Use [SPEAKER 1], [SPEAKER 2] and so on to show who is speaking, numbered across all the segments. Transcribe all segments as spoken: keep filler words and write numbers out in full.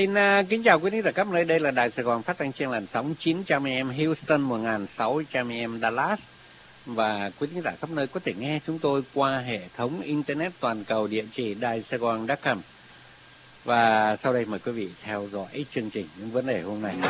[SPEAKER 1] Xin uh, kính chào quý thính giả khắp nơi. Đây là Đài Sài Gòn phát thanh trên làn sóng chín trăm a em Houston, một nghìn sáu trăm a em Dallas. Và quý thính giả khắp nơi có thể nghe chúng tôi qua hệ thống Internet toàn cầu, địa chỉ đài sài gòn chấm com. Và sau đây mời quý vị theo dõi chương trình những vấn đề hôm nay.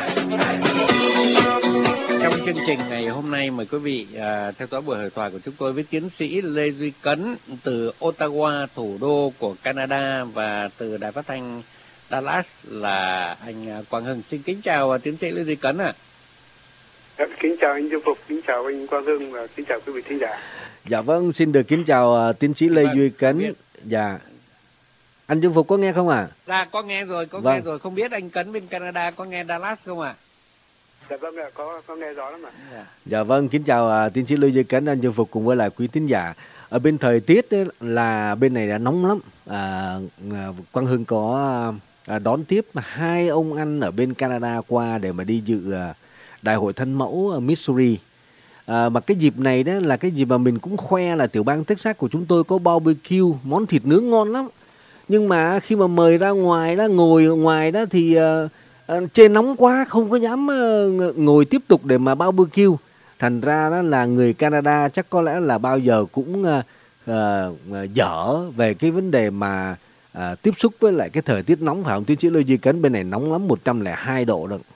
[SPEAKER 1] Trong chương trình ngày hôm nay mời quý vị uh, theo dõi buổi hội thoại của chúng tôi với tiến sĩ Lê Duy Cấn từ Ottawa, thủ đô của Canada, và từ đài phát thanh Dallas là anh Quang Hưng. Xin kính chào tiến sĩ Lê Duy Cấn ạ.
[SPEAKER 2] À. Kính chào anh Dương Phục, kính chào anh Quang Hưng và kính chào quý vị thính giả.
[SPEAKER 3] Dạ vâng, xin được kính chào uh, tiến sĩ Lê vâng, Duy Cấn. Dạ. Anh Dương Phục có nghe không ạ? À?
[SPEAKER 1] Dạ có nghe rồi, có vâng. nghe rồi. Không biết anh Cấn bên Canada có nghe Dallas không ạ? À?
[SPEAKER 2] Dạ vâng ạ, có, có nghe rõ lắm ạ.
[SPEAKER 1] Dạ.
[SPEAKER 3] Dạ vâng, kính chào uh, tiến sĩ Lê Duy Cấn, anh Dương Phục cùng với lại quý thính giả. Ở bên thời tiết ấy, là bên này đã nóng lắm. À, uh, Quang Hưng có uh, À, đón tiếp hai ông anh ở bên Canada qua để mà đi dự à, đại hội thân mẫu ở Missouri. À, mà cái dịp này đó là cái dịp mà mình cũng khoe là tiểu bang Texas của chúng tôi có barbecue, món thịt nướng ngon lắm. Nhưng mà khi mà mời ra ngoài đó, ngồi ở ngoài đó thì à, à, trên nóng quá không có dám à, ngồi tiếp tục để mà barbecue. Thành ra đó là người Canada chắc có lẽ là bao giờ cũng à, à, dở về cái vấn đề mà À, tiếp xúc với lại cái thời tiết nóng, phải không tiến sĩ Lê Duy Cấn? Bên này nóng lắm, một trăm lẻ hai độ đó.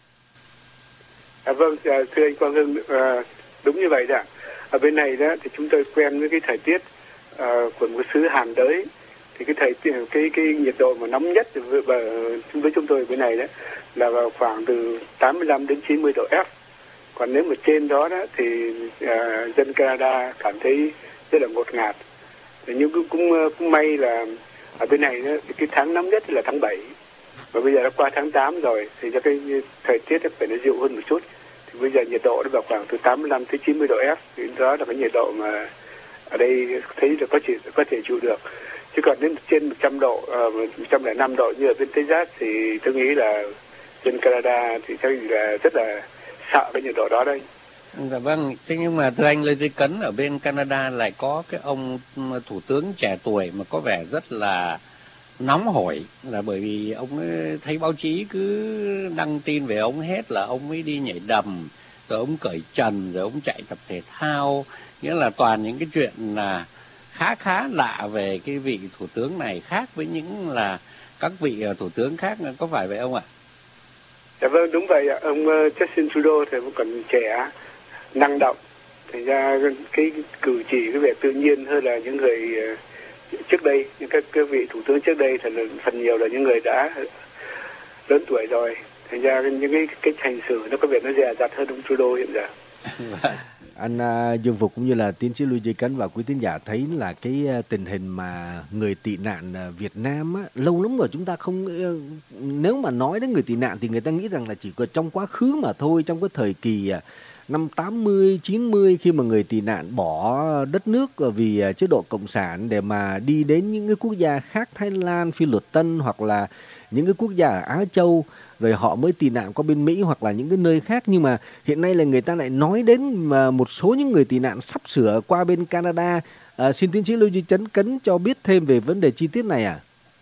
[SPEAKER 2] À, vâng, à, thưa anh Quang Hưng, à, đúng như vậy đó. Ở bên này đó thì chúng tôi quen với cái thời tiết à, của một xứ Hàn đới. Thì cái thời tiết, cái cái nhiệt độ mà nóng nhất với, với chúng tôi bên này đó là vào khoảng từ tám mươi lăm đến chín mươi độ F. Còn nếu mà trên đó đó thì à, dân Canada cảm thấy rất là ngột ngạt. Nhưng cũng cũng, cũng may là ở bên này đó, cái tháng nóng nhất là tháng bảy, và bây giờ đã qua tháng tám rồi thì cho cái thời tiết nó phải nó dịu hơn một chút. Thì bây giờ nhiệt độ nó vào khoảng từ tám mươi lăm tới chín mươi độ F, thì đó là cái nhiệt độ mà ở đây thấy là có thể có thể chịu được. Chứ còn đến trên một trăm độ, một trăm lẻ năm độ như ở bên Texas thì tôi nghĩ là dân Canada thì chắc là rất là sợ cái nhiệt độ đó đây.
[SPEAKER 1] Dạ vâng, thế nhưng mà thưa anh Lê Duy Cấn, ở bên Canada lại có cái ông thủ tướng trẻ tuổi mà có vẻ rất là nóng hổi, là bởi vì ông ấy thấy báo chí cứ đăng tin về ông hết là ông ấy đi nhảy đầm, rồi ông cởi trần, rồi ông chạy tập thể thao, nghĩa là toàn những cái chuyện là khá khá lạ về cái vị thủ tướng này, khác với những là các vị thủ tướng khác, có phải vậy ông ạ?
[SPEAKER 2] Dạ vâng, đúng vậy ạ. Ông Justin Trudeau thì vẫn còn trẻ, năng động, thành ra cái cử chỉ cái vẻ tự nhiên hơn là những người trước đây, những các, các vị thủ tướng trước đây thì là phần nhiều là những người đã lớn tuổi rồi, thành ra những cái cái hành xử nó có vẻ nó dè dặt hơn ông Trudeau hiện giờ.
[SPEAKER 3] Anh uh, Dương Phục cũng như là tiến sĩ Lê Duy Cấn và quý tín giả thấy là cái uh, tình hình mà người tị nạn uh, Việt Nam á, lâu lắm rồi chúng ta không uh, nếu mà nói đến người tị nạn thì người ta nghĩ rằng là chỉ có trong quá khứ mà thôi, trong cái thời kỳ uh, năm tám mươi, chín mươi khi mà người tị nạn bỏ đất nước vì chế độ cộng sản để mà đi đến những cái quốc gia khác, Thái Lan, Phi Luật Tân hoặc là những cái quốc gia ở Á Châu, rồi họ mới tị nạn qua bên Mỹ hoặc là những cái nơi khác. Nhưng mà hiện nay là người ta lại nói đến mà một số những người tị nạn sắp sửa qua bên Canada. À, xin tiến sĩ Lê Duy Cấn cho biết thêm về vấn đề chi tiết này ạ. À?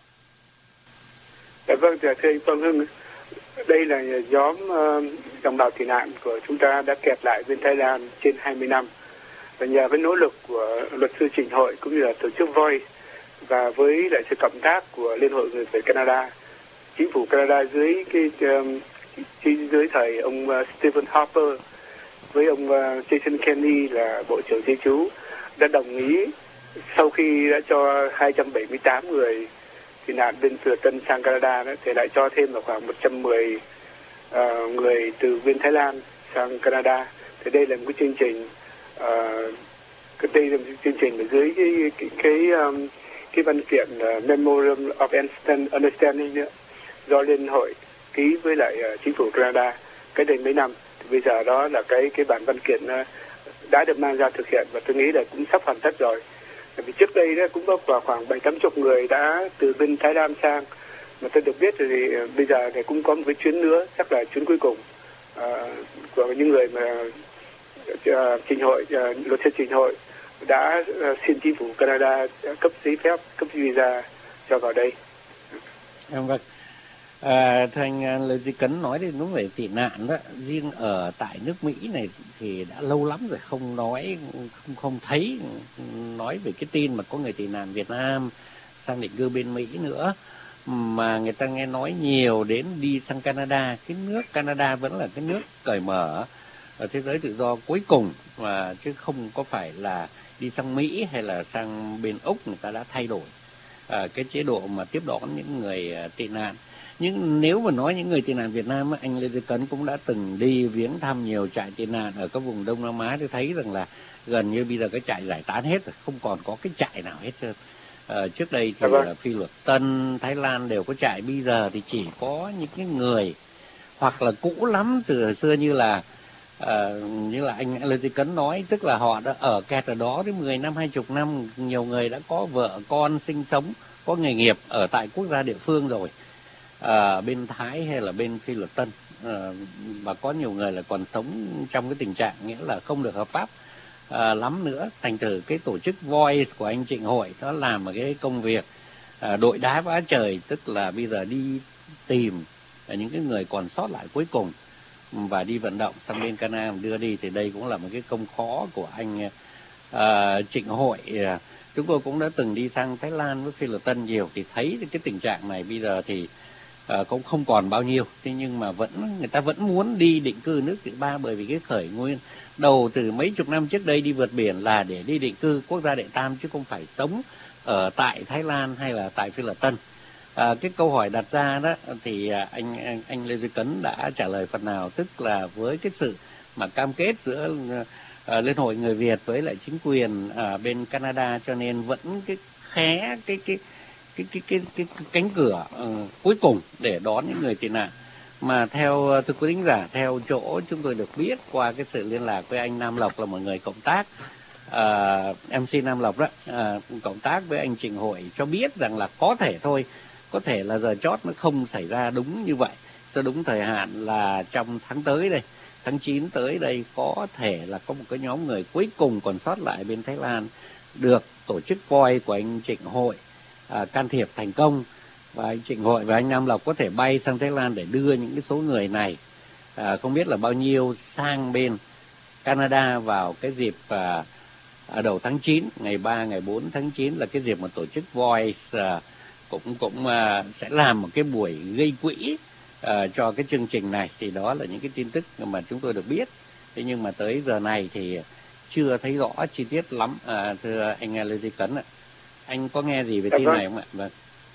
[SPEAKER 2] Dạ vâng, thưa anh Quang Hưng, đây là nhóm uh, đồng bào tị nạn của chúng ta đã kẹt lại bên Thái Lan trên hai mươi năm, và nhờ cái nỗ lực của luật sư Trình Hội cũng như là tổ chức Voice và với lại sự cộng tác của Liên hội người Việt Canada, chính phủ Canada dưới cái um, dưới thời ông uh, Stephen Harper với ông uh, Jason Kenney là bộ trưởng di trú đã đồng ý, sau khi đã cho hai trăm bảy mươi tám người tị nạn bên Phi Luật Tân sang Canada đó, thì lại cho thêm là khoảng một trăm mười uh, người từ bên Thái Lan sang Canada. Thì đây là một cái chương trình uh, đây là một chương trình ở dưới cái cái cái, um, cái văn kiện uh, Memorandum of Understanding đó, do Liên hội ký với lại uh, chính phủ Canada cái đây mấy năm. Thì bây giờ đó là cái cái bản văn kiện uh, đã được mang ra thực hiện và tôi nghĩ là cũng sắp hoàn tất rồi. Vì trước đây đó cũng có khoảng bảy tám chục người đã từ bên Thái Lan sang, mà tôi được biết thì bây giờ thì cũng có một cái chuyến nữa, chắc là chuyến cuối cùng uh, của những người mà uh, trình hội uh, luật sư Trình Hội đã uh, xin chính phủ Canada cấp giấy phép, cấp visa cho vào đây.
[SPEAKER 1] Vâng. À, thưa anh à, Lê Duy Cấn nói thì đúng về tị nạn đó, riêng ở tại nước Mỹ này thì đã lâu lắm rồi không nói, không không thấy nói về cái tin mà có người tị nạn Việt Nam sang định cư bên Mỹ nữa, mà người ta nghe nói nhiều đến đi sang Canada. Cái nước Canada vẫn là cái nước cởi mở ở thế giới tự do cuối cùng, mà chứ không có phải là đi sang Mỹ hay là sang bên Úc người ta đã thay đổi à, cái chế độ mà tiếp đón những người à, tị nạn. Nhưng nếu mà nói những người tị nạn Việt Nam, anh Lê Duy Cấn cũng đã từng đi viếng thăm nhiều trại tị nạn ở các vùng Đông Nam Á, thì thấy rằng là gần như bây giờ cái trại giải tán hết rồi, không còn có cái trại nào hết trơn. À, trước đây thì
[SPEAKER 2] Vâng.
[SPEAKER 1] Phi Luật Tân, Thái Lan đều có trại, bây giờ thì chỉ có những cái người hoặc là cũ lắm từ hồi xưa như là à, như là anh Lê Duy Cấn nói, tức là họ đã ở kẹt ở đó đến mười năm, hai chục năm, nhiều người đã có vợ con sinh sống, có nghề nghiệp ở tại quốc gia địa phương rồi, à, bên Thái hay là bên Phi Luật Tân, à, và có nhiều người là còn sống trong cái tình trạng nghĩa là không được hợp pháp à, lắm nữa. Thành thử cái tổ chức Voice của anh Trịnh Hội nó làm một cái công việc à, đội đá vã trời, tức là bây giờ đi tìm những cái người còn sót lại cuối cùng và đi vận động sang bên Canada đưa đi. Thì đây cũng là một cái công khó của anh à, Trịnh Hội. Chúng tôi cũng đã từng đi sang Thái Lan với Phi Luật Tân nhiều, thì thấy cái tình trạng này bây giờ thì à, cũng không còn bao nhiêu. Thế nhưng mà vẫn người ta vẫn muốn đi định cư nước thứ ba, bởi vì cái khởi nguyên đầu từ mấy chục năm trước đây đi vượt biển là để đi định cư quốc gia đệ tam, chứ không phải sống ở tại Thái Lan hay là tại Phi Luật Tân. À, cái câu hỏi đặt ra đó thì anh anh, anh Lê Duy Cấn đã trả lời phần nào, tức là với cái sự mà cam kết giữa à, Liên hội Người Việt với lại chính quyền ở bên Canada, cho nên vẫn cái khé cái cái cái cái cái, cái, cái cánh cửa uh, cuối cùng để đón những người tị nạn. Mà theo thưa quý thính giả, theo chỗ chúng tôi được biết qua cái sự liên lạc với anh Nam Lộc, là một người cộng tác, uh, em xê Nam Lộc đó, uh, cộng tác với anh Trịnh Hội, cho biết rằng là có thể thôi, có thể là giờ chót nó không xảy ra đúng như vậy, sẽ đúng thời hạn là trong tháng tới đây, tháng chín tới đây, có thể là có một cái nhóm người cuối cùng còn sót lại bên Thái Lan được tổ chức Voi của anh Trịnh Hội à, can thiệp thành công, và anh Trịnh Hội và anh Nam Lộc có thể bay sang Thái Lan để đưa những cái số người này à, không biết là bao nhiêu sang bên Canada vào cái dịp à, à, đầu tháng chín, ngày ba, ngày bốn tháng chín là cái dịp mà tổ chức Voice à, cũng cũng à, sẽ làm một cái buổi gây quỹ à, cho cái chương trình này. Thì đó là những cái tin tức mà chúng tôi được biết. Thế nhưng mà tới giờ này thì chưa thấy rõ chi tiết lắm, à, thưa anh Lê Duy Cấn ạ. Anh có nghe gì về
[SPEAKER 2] Dạ
[SPEAKER 1] tin
[SPEAKER 2] vâng.
[SPEAKER 1] này không ạ? Vâng.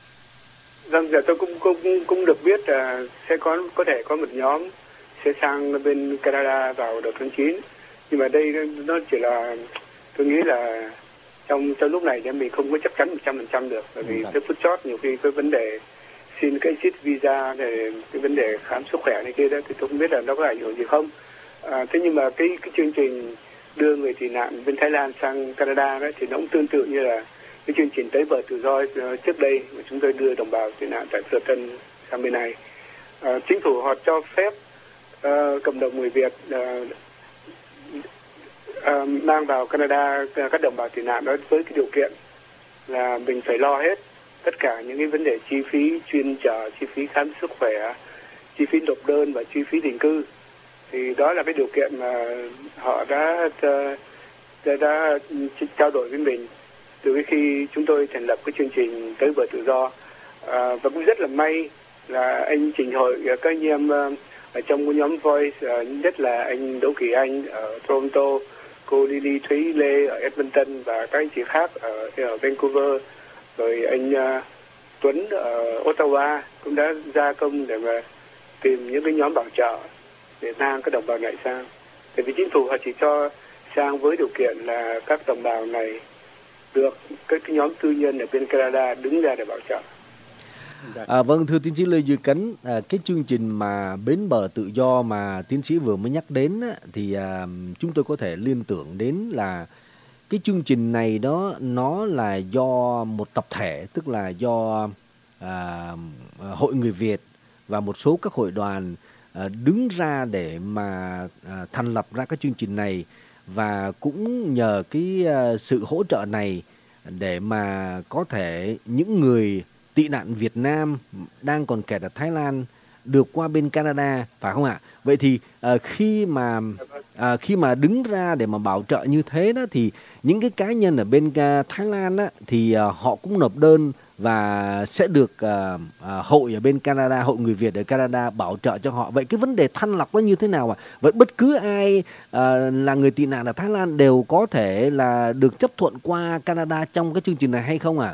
[SPEAKER 2] Vâng, dạ tôi cũng cũng cũng được biết là sẽ có có thể có một nhóm sẽ sang bên Canada vào đầu tháng chín, nhưng mà đây nó chỉ là, tôi nghĩ là trong trong lúc này thì mình không có chắc chắn một trăm phần trăm được, bởi vì
[SPEAKER 1] Ừ,
[SPEAKER 2] cái phút chót nhiều khi cái vấn đề xin cái exit visa này, cái vấn đề khám sức khỏe này kia đó, thì tôi không biết là nó có ảnh hưởng gì không. À, thế nhưng mà cái cái chương trình đưa người tị nạn bên Thái Lan sang Canada đó thì nó cũng tương tự như là cái chương trình tới bờ tự do trước đây mà chúng tôi đưa đồng bào tị nạn tại Phước Tân sang bên này. À, chính phủ họ cho phép uh, cộng đồng người Việt uh, uh, mang vào Canada uh, các đồng bào tị nạn đó với cái điều kiện là mình phải lo hết tất cả những cái vấn đề chi phí chuyên chở, chi phí khám sức khỏe, chi phí nộp đơn và chi phí định cư. Thì đó là cái điều kiện mà họ đã đã, đã trao đổi với mình từ cái khi chúng tôi thành lập cái chương trình tới bờ tự do. À, và cũng rất là may là anh Trịnh Hội, các anh em ở trong cái nhóm Voice, nhất là anh Đỗ Kỳ Anh ở Toronto, cô Lily Thúy Lê ở Edmonton và các anh chị khác ở, ở Vancouver, rồi anh uh, Tuấn ở Ottawa cũng đã ra công để mà tìm những cái nhóm bảo trợ để mang các đồng bào này sang. Tại vì chính phủ họ chỉ cho sang với điều kiện là các đồng bào này được các cái nhóm tư nhân ở bên Canada đứng ra để bảo trợ.
[SPEAKER 3] À, vâng, thưa tiến sĩ Lê Duy Cấn, à, cái chương trình mà bến bờ tự do mà tiến sĩ vừa mới nhắc đến á, thì à, chúng tôi có thể liên tưởng đến là cái chương trình này đó nó là do một tập thể, tức là do à, Hội Người Việt và một số các hội đoàn à, đứng ra để mà à, thành lập ra cái chương trình này, và cũng nhờ cái à, sự hỗ trợ này để mà có thể những người tị nạn Việt Nam đang còn kẹt ở Thái Lan được qua bên Canada, phải không ạ? Vậy thì à, khi mà à, khi mà đứng ra để mà bảo trợ như thế đó, thì những cái cá nhân ở bên uh, Thái Lan á, thì uh, họ cũng nộp đơn và sẽ được uh, uh, hội ở bên Canada, hội người Việt ở Canada bảo trợ cho họ. Vậy cái vấn đề thanh lọc nó như thế nào ạ? À? Vậy bất cứ ai uh, là người tị nạn ở Thái Lan đều có thể là được chấp thuận qua Canada trong cái chương trình này hay không ạ?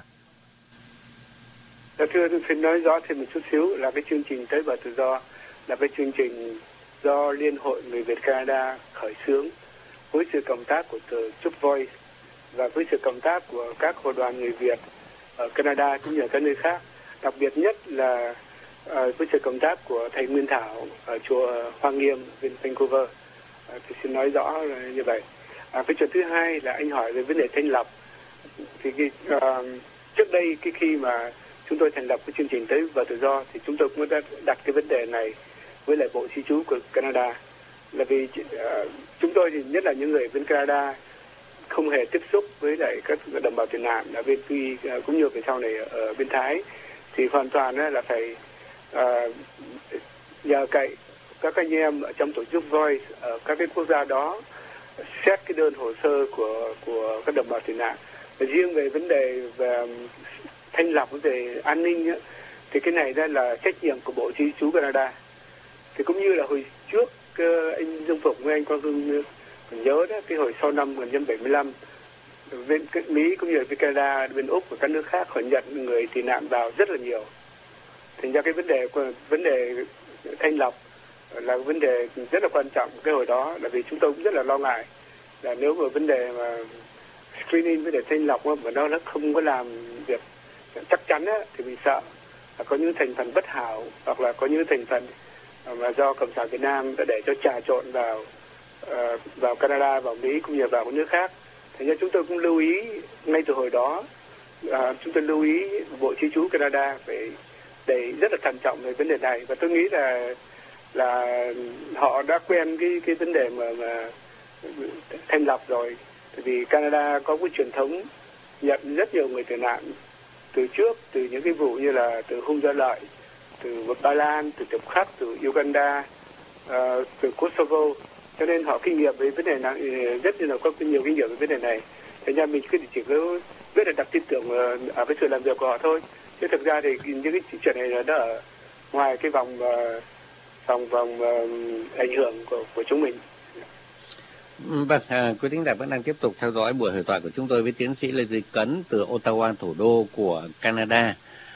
[SPEAKER 2] À? Thưa tôi xin nói rõ thêm một chút xíu là cái chương trình Tới Bờ Tự Do là cái chương trình do Liên hội Người Việt Canada khởi xướng với sự cộng tác của tổ chức Voice và với sự cộng tác của các hội đoàn người Việt ở Canada cũng như ở các nơi khác. Đặc biệt nhất là uh, với sự cộng tác của thầy Nguyên Thảo ở chùa Hoa Nghiêm bên Vancouver. Uh, tôi xin nói rõ là như vậy. À, cái chuyện thứ hai là anh hỏi về vấn đề thanh lọc. Thì cái, uh, trước đây cái khi mà chúng tôi thành lập cái chương trình Tới Bờ Tự Do thì chúng tôi cũng đã đặt cái vấn đề này với lại Bộ Di trú của Canada, là vì uh, chúng tôi thì nhất là những người bên Canada không hề tiếp xúc với lại các đồng bào tị nạn ở bên Tuy uh, cũng như về sau này ở, ở bên Thái, thì hoàn toàn uh, là phải uh, nhờ cậy các anh em ở trong tổ chức Voice ở các cái quốc gia đó xét cái đơn hồ sơ của của các đồng bào tị nạn. Và riêng về vấn đề về thanh lọc, về an ninh ấy, thì cái này đó là trách nhiệm của Bộ Di trú Canada. Thì cũng như là hồi trước uh, anh Dương Phục với anh Quang Hưng còn nhớ đó, cái hồi sau năm một nghìn chín trăm bảy mươi lăm bên Mỹ cũng như là bên Canada, bên Úc và các nước khác họ nhận người tị nạn vào rất là nhiều. Thành ra cái vấn đề vấn đề thanh lọc là vấn đề rất là quan trọng cái hồi đó, là vì chúng tôi cũng rất là lo ngại là nếu mà vấn đề mà screening, vấn đề thanh lọc mà nó nó không có làm việc chắc chắn á, thì mình sợ là có những thành phần bất hảo hoặc là có những thành phần mà do Cộng sản Việt Nam đã để cho trà trộn vào uh, vào Canada, vào Mỹ cũng như vào các nước khác. Thế nên chúng tôi cũng lưu ý ngay từ hồi đó, uh, chúng tôi lưu ý Bộ Di trú Canada phải để rất là thận trọng về vấn đề này, và tôi nghĩ là là họ đã quen cái cái vấn đề mà, mà thanh lọc rồi, vì Canada có cái truyền thống nhận rất nhiều người tị nạn từ trước, từ những cái vụ như là từ Hung Gia Lợi, từ Ba Lan, từ Tiệp Khắc, từ Uganda, uh, từ Kosovo, cho nên họ kinh nghiệm về vấn đề này, rất là có nhiều kinh nghiệm về vấn đề này. Thế nên mình cứ chỉ có rất là đặt tin tưởng ở với sự làm việc của họ thôi, chứ thực ra thì những cái chuyện này là nó ở ngoài cái vòng uh, vòng vòng uh, ảnh hưởng của của chúng mình.
[SPEAKER 1] Vâng, à, quý thính giả vẫn đang tiếp tục theo dõi buổi hội thoại của chúng tôi với tiến sĩ Lê Duy Cấn từ Ottawa, thủ đô của Canada.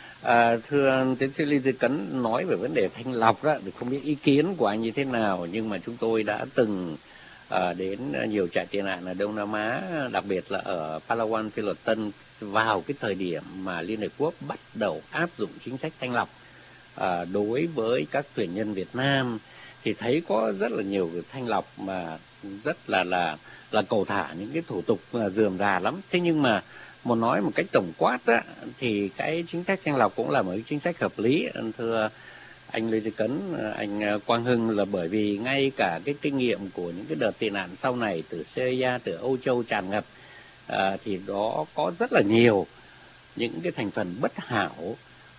[SPEAKER 1] À, thưa tiến sĩ Lê Duy Cấn, nói về vấn đề thanh lọc đó, thì không biết ý kiến của anh như thế nào, nhưng mà chúng tôi đã từng à, đến nhiều trại tị nạn ở Đông Nam Á, đặc biệt là ở Palawan, Phi Luật Tân, vào cái thời điểm mà Liên Hợp Quốc bắt đầu áp dụng chính sách thanh lọc à, đối với các thuyền nhân Việt Nam, thì thấy có rất là nhiều thanh lọc mà rất là là là cầu thả, những cái thủ tục rườm rà lắm. Thế nhưng mà một nói một cách tổng quát á, thì cái chính sách thanh lọc cũng là một cái chính sách hợp lý. Thưa anh Lê Duy Cấn, anh Quang Hưng, là bởi vì ngay cả cái kinh nghiệm của những cái đợt tị nạn sau này từ Syria, từ Âu Châu tràn ngập, à, thì đó có rất là nhiều những cái thành phần bất hảo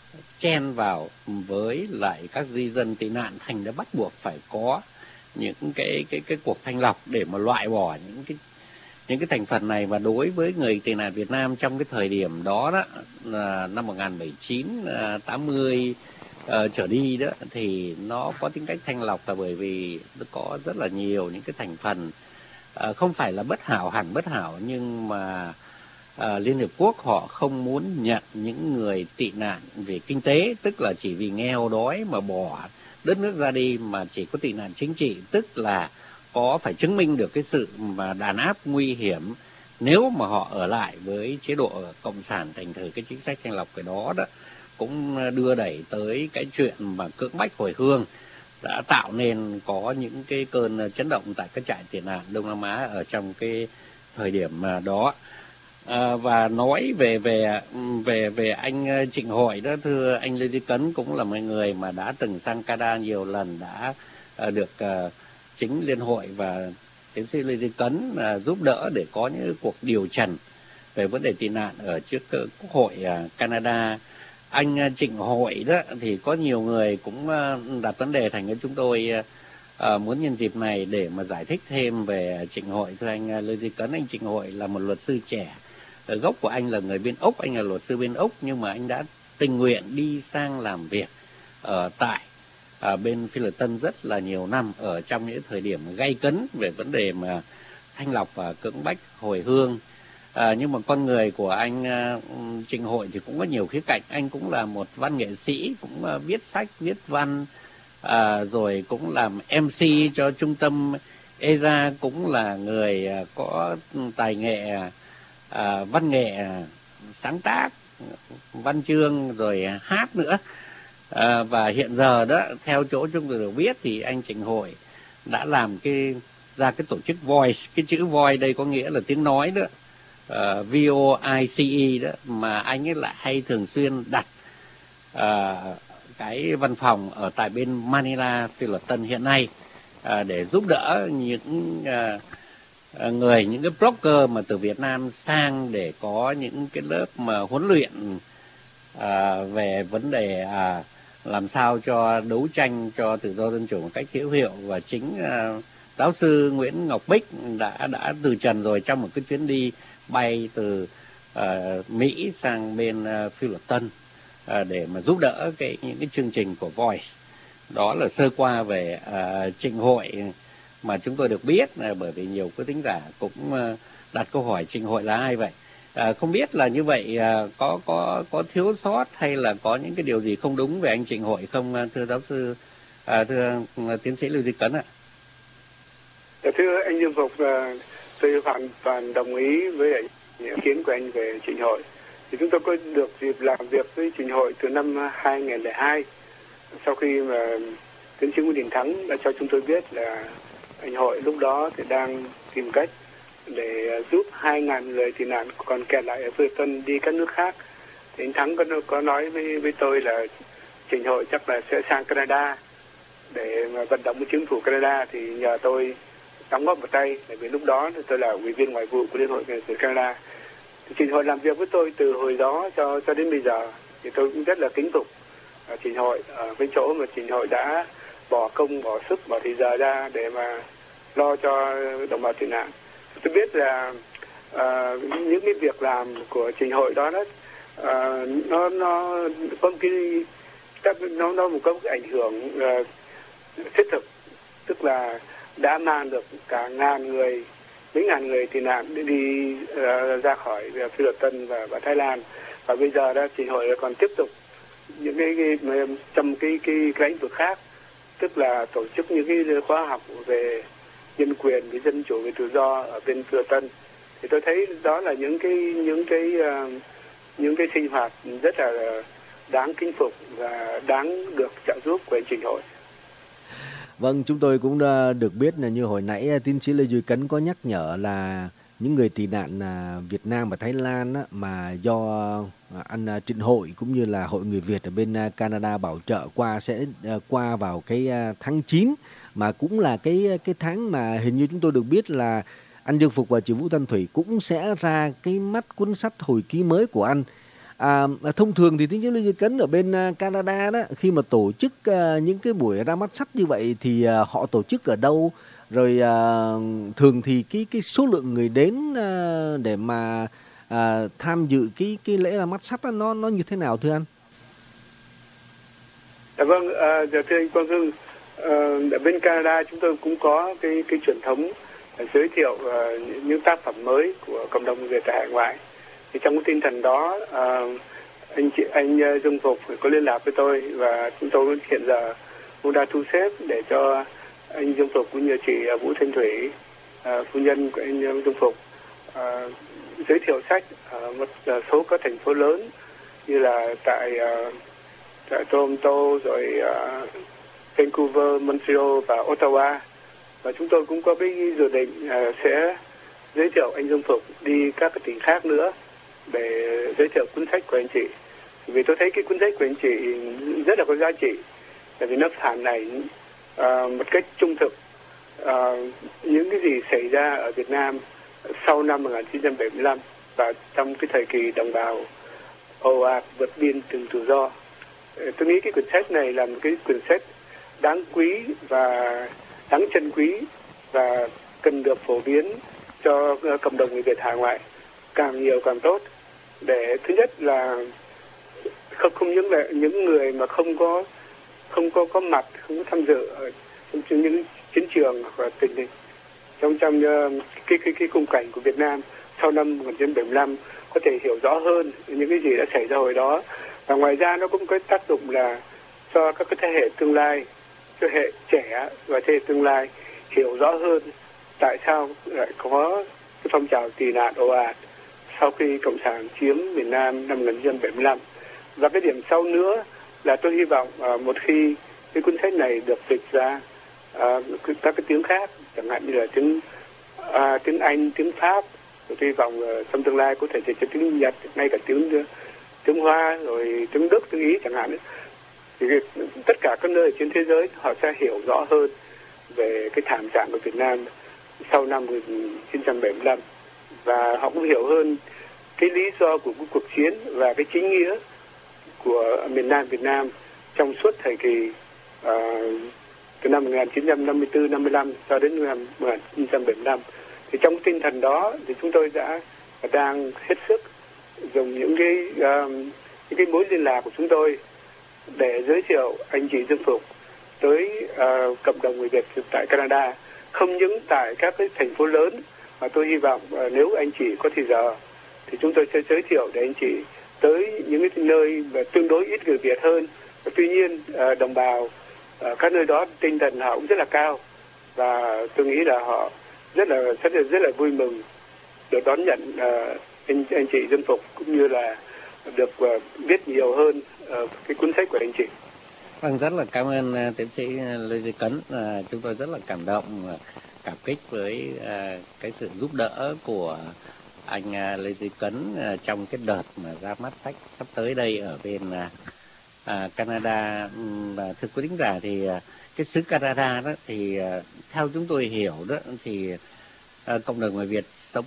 [SPEAKER 1] chen vào với lại các di dân tị nạn, thành đã bắt buộc phải có những cái cái cái cuộc thanh lọc để mà loại bỏ những cái những cái thành phần này. Và đối với người tị nạn Việt Nam trong cái thời điểm đó đó, là năm một nghìn chín trăm tám mươi uh, trở đi đó, thì nó có tính cách thanh lọc là bởi vì nó có rất là nhiều những cái thành phần uh, không phải là bất hảo hẳn bất hảo, nhưng mà À, Liên Hiệp Quốc họ không muốn nhận những người tị nạn về kinh tế, tức là chỉ vì nghèo đói mà bỏ đất nước ra đi, mà chỉ có tị nạn chính trị, tức là có phải chứng minh được cái sự mà đàn áp nguy hiểm nếu mà họ ở lại với chế độ cộng sản. Thành thử cái chính sách thanh lọc cái đó đó cũng đưa đẩy tới cái chuyện mà cưỡng bách hồi hương, đã tạo nên có những cái cơn chấn động tại các trại tị nạn Đông Nam Á ở trong cái thời điểm đó. À, và nói về về về về anh Trịnh Hội đó, thưa anh Lê Duy Cấn, cũng là một người mà đã từng sang Canada nhiều lần, đã à, được à, chính Liên hội và tiến sĩ Lê Duy Cấn à, giúp đỡ để có những cuộc điều trần về vấn đề tị nạn ở trước Quốc hội à, Canada. anh uh, Trịnh Hội đó thì có nhiều người cũng uh, đặt vấn đề, thành ra chúng tôi uh, uh, muốn nhân dịp này để mà giải thích thêm về Trịnh Hội. Thưa anh uh, Lê Duy Cấn, anh Trịnh Hội là một luật sư trẻ, uh, gốc của anh là người bên Úc, anh là luật sư bên Úc, nhưng mà anh đã tình nguyện đi sang làm việc ở tại ở bên Phi Luật Tân rất là nhiều năm, ở trong những thời điểm gay cấn về vấn đề mà thanh lọc và cưỡng bách hồi hương. À, nhưng mà con người của anh uh, Trịnh Hội thì cũng có nhiều khía cạnh. Anh cũng là một văn nghệ sĩ, cũng uh, viết sách, viết văn, uh, rồi cũng làm em xê cho trung tâm e rờ a, cũng là người uh, có tài nghệ uh, văn nghệ uh, sáng tác, văn chương rồi uh, hát nữa. À, và hiện giờ đó, theo chỗ chúng tôi được biết thì anh Trịnh Hội đã làm cái ra cái tổ chức Voice, cái chữ Voice đây có nghĩa là tiếng nói đó, uh, V O I C E đó, mà anh ấy lại hay thường xuyên đặt uh, cái văn phòng ở tại bên Manila, Phi Luật Tân hiện nay, uh, để giúp đỡ những uh, người, những cái blogger mà từ Việt Nam sang để có những cái lớp mà huấn luyện uh, về vấn đề uh, làm sao cho đấu tranh cho tự do dân chủ một cách hữu hiệu. Và chính uh, giáo sư Nguyễn Ngọc Bích đã đã từ trần rồi trong một cái chuyến đi bay từ uh, Mỹ sang bên uh, Phi Luật Tân uh, để mà giúp đỡ cái những cái chương trình của Voice. Đó là sơ qua về uh, Trịnh Hội mà chúng tôi được biết, uh, bởi vì nhiều quý thính giả cũng uh, đặt câu hỏi Trịnh Hội là ai vậy. À, không biết là như vậy à, có có có thiếu sót hay là có những cái điều gì không đúng về anh Trịnh Hội không, thưa giáo sư, à, thưa uh, tiến sĩ Lưu Duy Cấn ạ?
[SPEAKER 2] Thưa anh Dương Phục, uh, tôi hoàn toàn đồng ý với ý kiến của anh về Trịnh Hội. Thì chúng tôi có được dịp làm việc với Trịnh Hội từ năm hai nghìn không trăm lẻ hai, sau khi mà tiến sĩ Nguyễn Đình Thắng đã cho chúng tôi biết là anh Hội lúc đó thì đang tìm cách để giúp hai nghìn người tị nạn còn kẹt lại ở Phi Luật Tân đi các nước khác. Thì anh Thắng có, có nói với, với tôi là Trịnh Hội chắc là sẽ sang Canada để mà vận động với chính phủ Canada, thì nhờ tôi đóng góp một tay, bởi vì lúc đó tôi là ủy viên ngoại vụ của Liên hội người Canada. Thì Trịnh Hội làm việc với tôi từ hồi đó cho cho đến bây giờ, thì tôi cũng rất là kính phục uh, Trịnh Hội ở cái chỗ mà Trịnh Hội đã bỏ công, bỏ sức, bỏ thời giờ ra để mà lo cho đồng bào tị nạn. Tôi biết là uh, những cái việc làm của Trịnh Hội đó, đó uh, nó nó có một cái nó nó một cái ảnh hưởng uh, thiết thực, tức là đã mang được cả ngàn người, mấy ngàn người tị nạn đi, đi uh, ra khỏi Phi Luật Tân và, và Thái Lan. Và bây giờ đó Trịnh Hội còn tiếp tục những cái, cái trong cái cái, cái lĩnh vực khác, tức là tổ chức những cái khóa học về nhân quyền, về dân chủ, về tự do ở bên Phi Luật Tân. Thì tôi thấy đó là những cái những cái uh, những cái sinh hoạt rất là đáng kính phục và đáng được trợ giúp của anh Trịnh Hội.
[SPEAKER 3] Vâng, chúng tôi cũng được biết là như hồi nãy tiến sĩ Lê Duy Cấn có nhắc nhở là những người tị nạn Việt Nam và Thái Lan á, mà do anh Trịnh Hội cũng như là Hội Người Việt ở bên Canada bảo trợ qua sẽ qua vào cái tháng chín, mà cũng là cái cái tháng mà hình như chúng tôi được biết là anh Dương Phục và chị Vũ Thanh Thủy cũng sẽ ra cái mắt cuốn sách hồi ký mới của anh. À, thông thường thì tiến sĩ Lê Duy Cấn ở bên Canada đó, khi mà tổ chức uh, những cái buổi ra mắt sách như vậy thì uh, họ tổ chức ở đâu, rồi uh, thường thì cái cái số lượng người đến uh, để mà uh, tham dự cái cái lễ ra mắt sách đó, nó nó như thế nào thưa anh?
[SPEAKER 2] Dạ vâng, uh, thưa anh Quang Hưng, uh, ở bên Canada chúng tôi cũng có cái cái truyền thống giới thiệu uh, những tác phẩm mới của cộng đồng người tại hải ngoại. Thì trong cái tinh thần đó, uh, anh chị anh uh, Dương Phục có liên lạc với tôi, và chúng tôi hiện giờ cũng đã thu xếp để cho anh Dương Phục cũng như chị uh, Vũ Thanh Thủy, uh, phu nhân của anh uh, Dương Phục, uh, giới thiệu sách ở một uh, số các thành phố lớn như là tại uh, tại Toronto, rồi uh, Vancouver, Montreal và Ottawa. Và chúng tôi cũng có cái dự định uh, sẽ giới thiệu anh Dương Phục đi các cái tỉnh khác nữa để giới thiệu cuốn sách của anh chị. Vì tôi thấy cái cuốn sách của anh chị rất là có giá trị, tại vì nó phản ảnh uh, một cách trung thực uh, những cái gì xảy ra ở Việt Nam sau năm một nghìn chín trăm bảy mươi lăm và trong cái thời kỳ đồng bào ồ ạt vượt biên từng tự do. Tôi nghĩ cái quyển sách này là một cái quyển sách đáng quý và đáng trân quý và cần được phổ biến cho cộng đồng người Việt hải ngoại càng nhiều càng tốt. Để thứ nhất là không không những là những người mà không có không có có mặt, không có tham dự ở trong những chiến trường hoặc là tình hình trong trong uh, cái cái cái khung cảnh của Việt Nam sau năm một nghìn chín trăm bảy mươi lăm có thể hiểu rõ hơn những cái gì đã xảy ra hồi đó. Và ngoài ra nó cũng có tác dụng là cho các cái thế hệ tương lai, thế hệ trẻ và thế hệ tương lai hiểu rõ hơn tại sao lại có cái phong trào tị nạn ồ ạt sau khi Cộng sản chiếm miền Nam năm một nghìn chín trăm bảy mươi lăm. Và cái điểm sau nữa là tôi hy vọng uh, một khi cái cuốn sách này được dịch ra uh, các cái tiếng khác, chẳng hạn như là tiếng uh, tiếng Anh, tiếng Pháp, tôi hy vọng uh, trong tương lai có thể dịch cho tiếng Nhật, ngay cả tiếng tiếng Hoa, rồi tiếng Đức, tiếng Ý chẳng hạn ấy. Thì tất cả các nơi trên thế giới họ sẽ hiểu rõ hơn về cái thảm trạng của Việt Nam sau năm một nghìn chín trăm bảy mươi lăm, và họ cũng hiểu hơn cái lý do của cái cuộc chiến và cái chính nghĩa của miền Nam Việt Nam trong suốt thời kỳ uh, từ năm một nghìn chín trăm năm mươi tư năm mươi lăm cho đến năm một nghìn chín trăm bảy mươi lăm. Thì trong tinh thần đó thì chúng tôi đã đang hết sức dùng những cái uh, những cái mối liên lạc của chúng tôi để giới thiệu anh chị Dương Phục tới uh, cộng đồng người Việt tại Canada, không những tại các cái thành phố lớn mà tôi hy vọng uh, nếu anh chị có thời giờ thì chúng tôi sẽ giới thiệu để anh chị tới những cái nơi mà tương đối ít người Việt hơn. Tuy nhiên uh, đồng bào uh, các nơi đó tinh thần họ cũng rất là cao, và tôi nghĩ là họ rất là rất là rất là vui mừng được đón nhận uh, anh anh chị Dương Phục, cũng như là được uh, biết nhiều hơn uh, cái cuốn sách của anh chị.
[SPEAKER 1] Vâng, rất là cảm ơn uh, tiến sĩ Lê Duy Cấn. Uh, chúng tôi rất là cảm động, uh, cảm kích với uh, cái sự giúp đỡ của anh uh, Lê Duy Cấn uh, trong cái đợt mà ra mắt sách sắp tới đây ở bên uh, uh, Canada. Và um, thưa quý thính giả thì uh, cái xứ Canada đó thì uh, theo chúng tôi hiểu đó thì uh, cộng đồng người Việt sống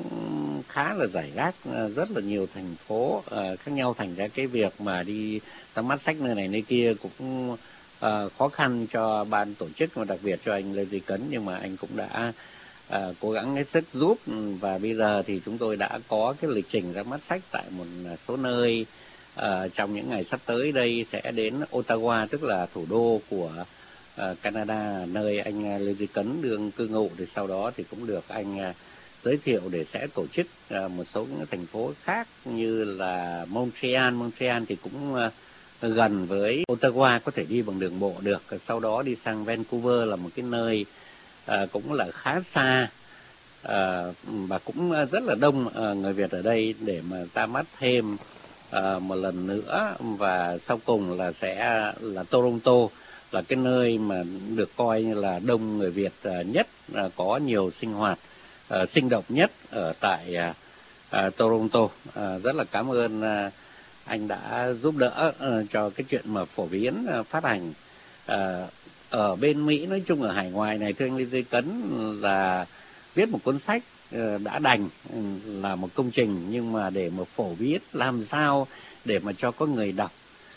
[SPEAKER 1] khá là rải rác, uh, rất là nhiều thành phố uh, khác nhau, thành ra cái việc mà đi ra mắt sách nơi này nơi kia cũng uh, khó khăn cho ban tổ chức, và đặc biệt cho anh Lê Duy Cấn, nhưng mà anh cũng đã uh, cố gắng hết sức giúp. Và bây giờ thì chúng tôi đã có cái lịch trình ra mắt sách tại một số nơi uh, trong những ngày sắp tới đây, sẽ đến Ottawa, tức là thủ đô của uh, Canada, nơi anh Lê Duy Cấn đương cư ngụ. Thì sau đó thì cũng được anh uh, giới thiệu để sẽ tổ chức uh, một số những thành phố khác như là Montreal. Montreal thì cũng uh, gần với Ottawa, có thể đi bằng đường bộ được. Sau đó đi sang Vancouver là một cái nơi uh, cũng là khá xa, uh, và cũng rất là đông uh, người Việt ở đây để mà ra mắt thêm uh, một lần nữa. Và sau cùng là sẽ là Toronto, là cái nơi mà được coi như là đông người Việt uh, nhất, uh, có nhiều sinh hoạt uh, sinh động nhất ở tại uh, uh, Toronto. Uh, rất là cảm ơn uh, anh đã giúp đỡ uh, cho cái chuyện mà phổ biến uh, phát hành uh, ở bên Mỹ, nói chung ở hải ngoại này. Thưa anh Lê Duy Cấn, là viết một cuốn sách uh, đã đành uh, là một công trình, nhưng mà để mà phổ biến làm sao để mà cho có người đọc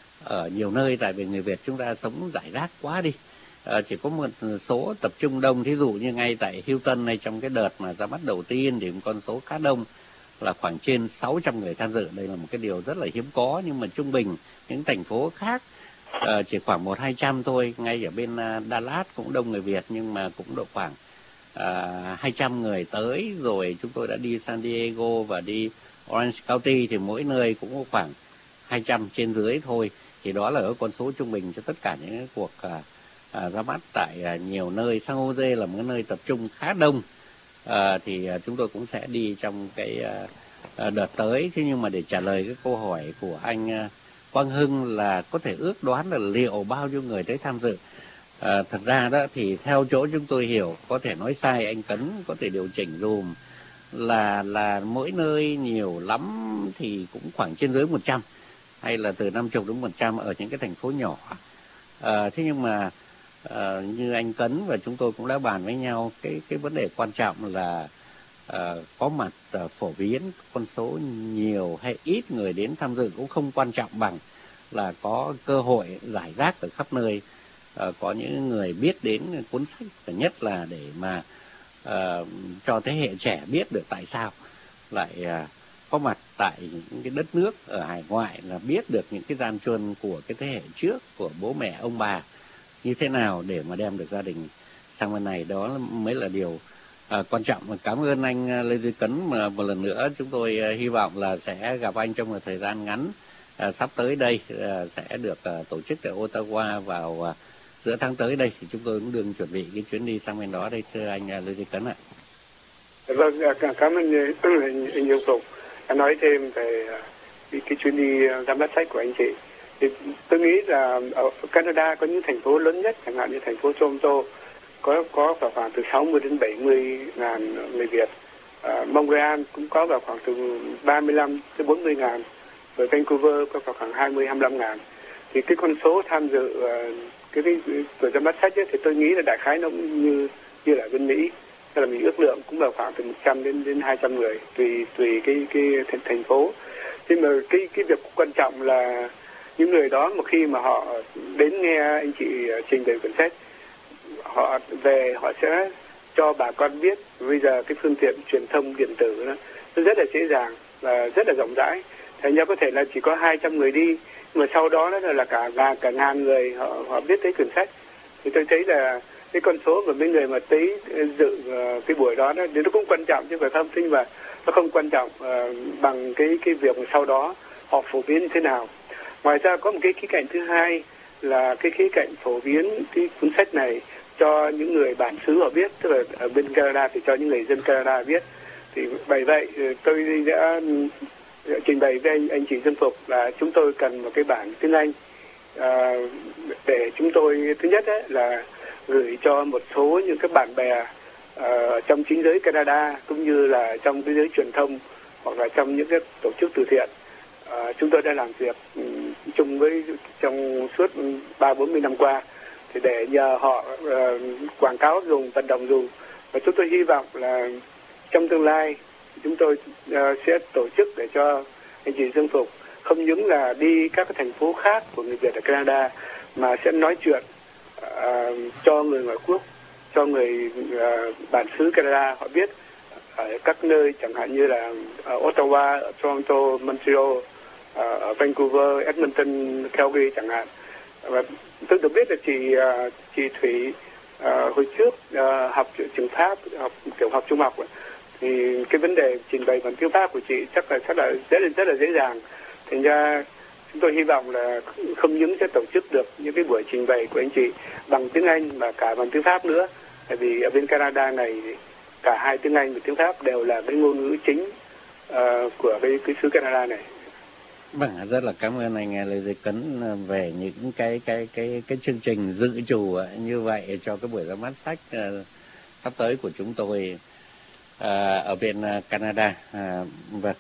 [SPEAKER 1] ở nhiều nơi, tại vì người Việt chúng ta sống rải rác quá đi. À, chỉ có một số tập trung đông, thí dụ như ngay tại Hilton này, trong cái đợt mà ra mắt đầu tiên thì con số khá đông, là khoảng trên sáu trăm người tham dự. Đây là một cái điều rất là hiếm có, nhưng mà trung bình những thành phố khác uh, chỉ khoảng một hai trăm thôi. Ngay ở bên uh, Dallas cũng đông người Việt, nhưng mà cũng độ khoảng uh, hai trăm người tới. Rồi chúng tôi đã đi San Diego và đi Orange County, thì mỗi nơi cũng có khoảng hai trăm trên dưới thôi. Thì đó là ở con số trung bình cho tất cả những cuộc uh, uh, ra mắt tại uh, nhiều nơi. San Jose là một nơi tập trung khá đông. À, thì à, chúng tôi cũng sẽ đi trong cái à, à, đợt tới. Thế nhưng mà để trả lời cái câu hỏi của anh à, Quang Hưng là có thể ước đoán là liệu bao nhiêu người tới tham dự, à, thật ra đó thì theo chỗ chúng tôi hiểu, có thể nói sai anh Cấn có thể điều chỉnh dùm, là là mỗi nơi nhiều lắm thì cũng khoảng trên dưới một trăm, hay là từ năm mươi đến một trăm ở những cái thành phố nhỏ. À, thế nhưng mà Uh, như anh Cấn và chúng tôi cũng đã bàn với nhau, cái cái vấn đề quan trọng là uh, có mặt uh, phổ biến, con số nhiều hay ít người đến tham dự cũng không quan trọng bằng là có cơ hội giải rác ở khắp nơi, uh, có những người biết đến cuốn sách, và nhất là để mà uh, cho thế hệ trẻ biết được tại sao lại uh, có mặt tại những cái đất nước ở hải ngoại, là biết được những cái gian truân của cái thế hệ trước, của bố mẹ ông bà như thế nào để mà đem được gia đình sang bên này. Đó mới là điều à, quan trọng. Cảm ơn anh Lê Duy Cấn, mà một lần nữa chúng tôi à, hy vọng là sẽ gặp anh trong một thời gian ngắn à, sắp tới đây, à, sẽ được à, tổ chức tại Ottawa vào à, giữa tháng tới đây, thì chúng tôi cũng đừng chuẩn bị cái chuyến đi sang bên đó đây, thưa anh Lê Duy Cấn ạ.
[SPEAKER 2] Vâng, cảm ơn anh anh Dương Phục. Anh nói thêm về cái, cái chuyến đi ra mắt sách của anh chị. Thì tôi nghĩ là ở Canada có những thành phố lớn nhất, chẳng hạn như thành phố Toronto, có có vào khoảng từ sáu mươi đến bảy mươi ngàn người Việt. À, Montreal cũng có vào khoảng từ ba mươi lăm đến bốn mươi ngàn. Rồi Vancouver có vào khoảng hai mươi đến hai mươi lăm ngàn. Thì cái con số tham dự uh, cái cái buổi ra mắt sách ấy, thì tôi nghĩ là đại khái nó cũng như như là bên Mỹ. Tức là mình ước lượng cũng vào khoảng từ một trăm đến đến hai trăm người, tùy tùy cái cái thành, thành phố. Nhưng mà cái cái việc quan trọng là những người đó một khi mà họ đến nghe anh chị trình bày cuốn sách, họ về họ sẽ cho bà con biết. Bây giờ cái phương tiện truyền thông điện tử đó, nó rất là dễ dàng và rất là rộng rãi. Thành ra có thể là chỉ có hai trăm người đi, mà sau đó đó là cả cả, cả ngàn người họ họ biết tới cuốn sách. Thì tôi thấy là cái con số của mấy người mà tới dự uh, cái buổi đó, đó thì nó cũng quan trọng chứ phải không, nhưng mà nó không quan trọng uh, bằng cái cái việc mà sau đó họ phổ biến như thế nào. Ngoài ra có một cái khía cạnh thứ hai là cái khía cạnh phổ biến cái cuốn sách này cho những người bản xứ họ biết, tức là ở bên Canada thì cho những người dân Canada biết. Thì bởi vậy tôi đã trình bày với anh, anh chị Dương Phục là chúng tôi cần một cái bản tiếng Anh à, để chúng tôi thứ nhất ấy, là gửi cho một số những các bạn bè uh, trong chính giới Canada, cũng như là trong cái giới truyền thông hoặc là trong những cái tổ chức từ thiện. Uh, chúng tôi đã làm việc um, chung với trong suốt ba bốn mươi năm qua, thì để nhờ họ uh, quảng cáo dùng, vận động dùng. Và chúng tôi hy vọng là trong tương lai chúng tôi uh, sẽ tổ chức để cho anh chị Dương Phục không những là đi các cái thành phố khác của người Việt ở Canada, mà sẽ nói chuyện uh, cho người ngoại quốc, cho người uh, bản xứ Canada họ biết ở các nơi, chẳng hạn như là ở Ottawa, ở Toronto, Montreal, uh, ở Vancouver, Edmonton, Calgary chẳng hạn. Và tôi được biết là chị uh, chị Thủy uh, hồi trước uh, học trường Pháp, học tiểu học trung học, thì cái vấn đề trình bày bằng tiếng Pháp của chị chắc là chắc là rất là rất là dễ dàng. Thành ra chúng tôi hy vọng là không những sẽ tổ chức được những cái buổi trình bày của anh chị bằng tiếng Anh mà cả bằng tiếng Pháp nữa. Tại vì ở bên Canada này cả hai tiếng Anh và tiếng Pháp đều là cái ngôn ngữ chính uh, của cái, cái xứ Canada này.
[SPEAKER 1] Vâng, rất là cảm ơn anh Lê Duy Cấn về những cái cái cái cái chương trình dự trù như vậy cho cái buổi ra mắt sách uh, sắp tới của chúng tôi uh, ở bên Canada. Uh, vâng.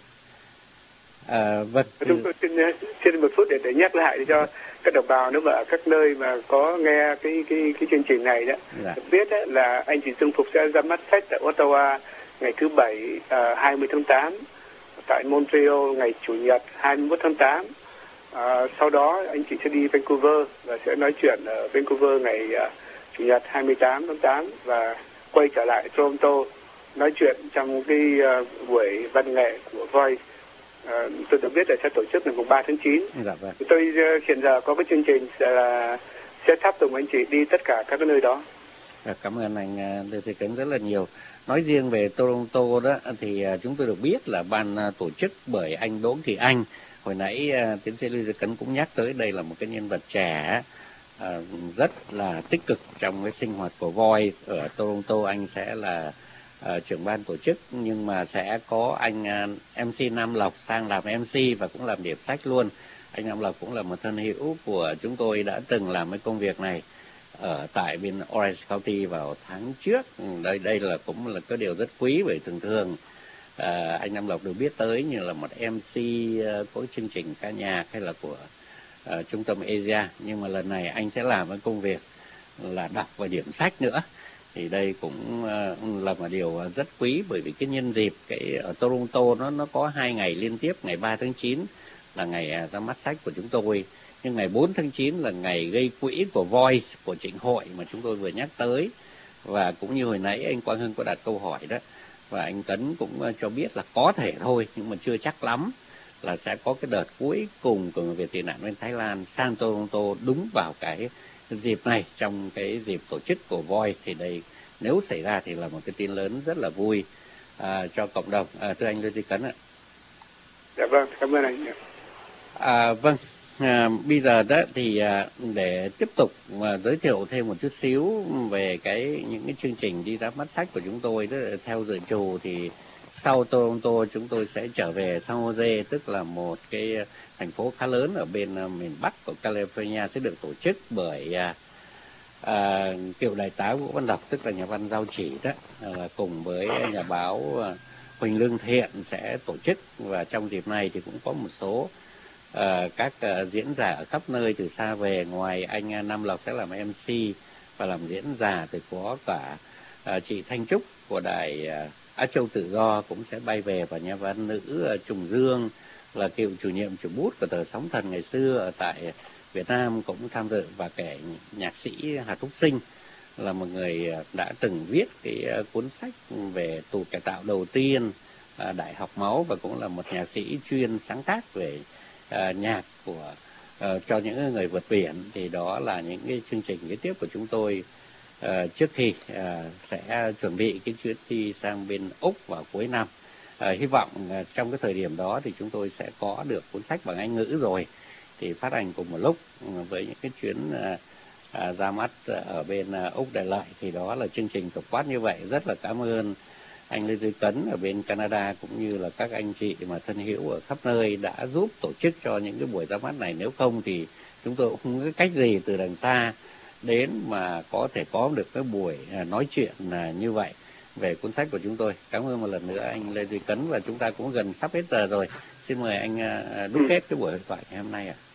[SPEAKER 1] À, vâng.
[SPEAKER 2] Chúng tôi xin, xin một phút để, để nhắc lại cho các đồng bào nếu mà ở các nơi mà có nghe cái cái cái chương trình này đó, dạ. biết đó, là anh chị Dương Phục sẽ ra mắt sách tại Ottawa ngày thứ bảy uh, hai mươi tháng tám, tại Montreal ngày chủ nhật hai mươi mốt tháng tám. Uh, sau đó anh chị sẽ đi Vancouver và sẽ nói chuyện ở Vancouver ngày uh, chủ nhật hai mươi tám tháng tám, và quay trở lại Toronto nói chuyện trong cái uh, buổi văn nghệ của Voice. À, tôi được biết là sẽ tổ chức ngày mùng ba tháng chín.
[SPEAKER 1] Dạ, vâng.
[SPEAKER 2] Tôi uh, hiện giờ có cái chương trình là sẽ tháp tùng anh chị đi tất cả các cái nơi đó.
[SPEAKER 1] Dạ, cảm ơn anh Lê Duy Cấn rất là nhiều. Nói riêng về Toronto đó thì uh, chúng tôi được biết là ban uh, tổ chức bởi anh Đỗ Kỳ Anh. Hồi nãy uh, tiến sĩ Lê Duy Cấn cũng nhắc tới đây là một cái nhân vật trẻ uh, rất là tích cực trong cái sinh hoạt của Voice ở Toronto. Anh sẽ là Uh, trưởng ban tổ chức, nhưng mà sẽ có anh uh, em xê Nam Lộc sang làm em xê và cũng làm điểm sách luôn. Anh Nam Lộc cũng là một thân hữu của chúng tôi, đã từng làm cái công việc này ở tại bên Orange County vào tháng trước. Đây đây là cũng là cái điều rất quý, bởi thường thường uh, anh Nam Lộc được biết tới như là một em xê uh, có chương trình ca nhạc hay là của uh, trung tâm Asia, nhưng mà lần này anh sẽ làm cái công việc là đọc và điểm sách nữa. Thì đây cũng là một điều rất quý, bởi vì cái nhân dịp cái ở Toronto nó nó có hai ngày liên tiếp, ngày ba tháng chín là ngày ra mắt sách của chúng tôi, nhưng ngày bốn tháng chín là ngày gây quỹ của Voice của Trịnh Hội mà chúng tôi vừa nhắc tới. Và cũng như hồi nãy anh Quang Hưng có đặt câu hỏi đó, và anh Tấn cũng cho biết là có thể thôi nhưng mà chưa chắc lắm, là sẽ có cái đợt cuối cùng của người Việt tị nạn bên Thái Lan sang Toronto đúng vào cái dịp này, trong cái dịp tổ chức của Voice. Thì đây nếu xảy ra thì là một cái tin lớn rất là vui à, cho cộng đồng. À, thưa anh Lê Duy Cấn ạ.
[SPEAKER 2] Dạ vâng, cảm ơn anh.
[SPEAKER 1] À, vâng, à, bây giờ đó thì à, để tiếp tục mà giới thiệu thêm một chút xíu về cái những cái chương trình đi ra mắt sách của chúng tôi đó, theo dự trù thì sau Toronto chúng tôi sẽ trở về San Jose, tức là một cái thành phố khá lớn ở bên miền Bắc của California, sẽ được tổ chức bởi à, à, cựu đại tá Vũ Văn Lộc, tức là nhà văn Giao Chỉ đó, à, cùng với nhà báo à, Huỳnh Lương Thiện sẽ tổ chức. Và trong dịp này thì cũng có một số à, các à, diễn giả ở khắp nơi từ xa về. Ngoài anh Nam Lộc sẽ làm em xê và làm diễn giả, thì có cả à, chị Thanh Trúc của đài à, Á Châu Tự Do cũng sẽ bay về, và nhà văn nữ à, Trùng Dương là cựu chủ nhiệm chủ bút của tờ Sóng Thần ngày xưa ở tại Việt Nam cũng tham dự, và kẻ nhạc sĩ Hà Thúc Sinh là một người đã từng viết cái cuốn sách về tù cải tạo đầu tiên, Đại học máu, và cũng là một nhạc sĩ chuyên sáng tác về uh, nhạc của uh, cho những người vượt biển. Thì đó là những cái chương trình kế tiếp của chúng tôi uh, trước khi uh, sẽ chuẩn bị cái chuyến đi sang bên Úc vào cuối năm. Uh, hy vọng uh, trong cái thời điểm đó thì chúng tôi sẽ có được cuốn sách bằng Anh ngữ rồi, thì phát hành cùng một lúc với những cái chuyến uh, À, ra mắt ở bên à, Úc Đại Lợi. Thì đó là chương trình tổng quát như vậy. Rất là cảm ơn anh Lê Duy Cấn ở bên Canada cũng như là các anh chị mà thân hữu ở khắp nơi đã giúp tổ chức cho những cái buổi ra mắt này. Nếu không thì chúng tôi cũng không có cách gì từ đằng xa đến mà có thể có được cái buổi à, nói chuyện à, như vậy về cuốn sách của chúng tôi. Cảm ơn một lần nữa anh Lê Duy Cấn, và chúng ta cũng gần sắp hết giờ rồi. Xin mời anh à, đúc kết cái buổi hội thoại ngày hôm nay ạ.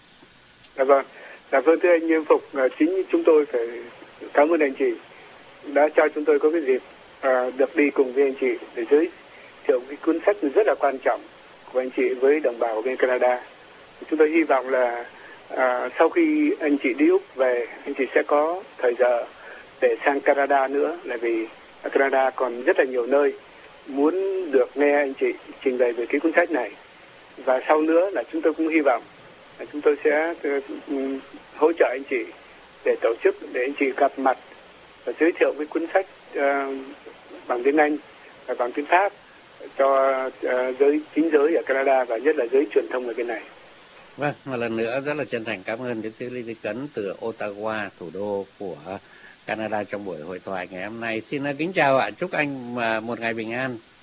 [SPEAKER 2] Dạ vâng. Dạ vâng, thưa anh Nghiêm Phục, chính chúng tôi phải cảm ơn anh chị đã cho chúng tôi có cái dịp à, được đi cùng với anh chị để giới thiệu cái cuốn sách rất là quan trọng của anh chị với đồng bào bên Canada. Chúng tôi hy vọng là à, sau khi anh chị đi Úc về, anh chị sẽ có thời giờ để sang Canada nữa, là vì ở Canada còn rất là nhiều nơi muốn được nghe anh chị trình bày về cái cuốn sách này. Và sau nữa là chúng tôi cũng hy vọng là chúng tôi sẽ uh, hỗ trợ anh chị để tổ chức, để anh chị gặp mặt và giới thiệu cái cuốn sách uh, bằng tiếng Anh và bằng tiếng Pháp cho uh, giới chính giới ở Canada và nhất là giới truyền thông ở bên này.
[SPEAKER 1] Vâng, một lần nữa rất là chân thành cảm ơn tiến sĩ Lê Duy Cấn từ Ottawa, thủ đô của Canada, trong buổi hội thoại ngày hôm nay. Xin kính chào ạ, chúc anh một ngày bình an.